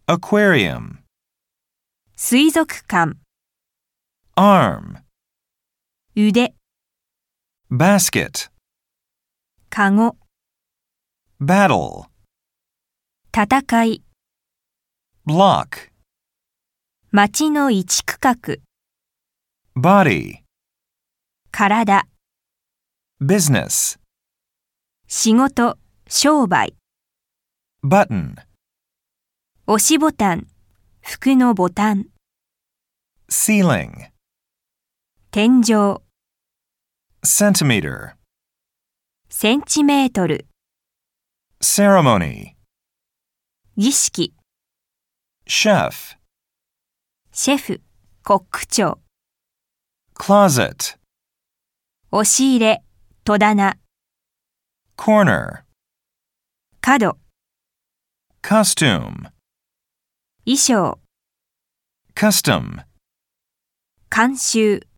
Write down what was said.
aquarium, 水族館、 arm, 腕、 basket, かご、 battle, 戦い、 block, 町の一区画、 body, 体、 business, 仕事、商売、 button, 押しボタン、服のボタン、 ceiling, 天井、 centimeter, センチメートル、 ceremony, 儀式、 chef, シェフ、コック長、 closet, 押し入れ、戸棚、 corner, 角、 costume, 衣装、 custom. 慣習。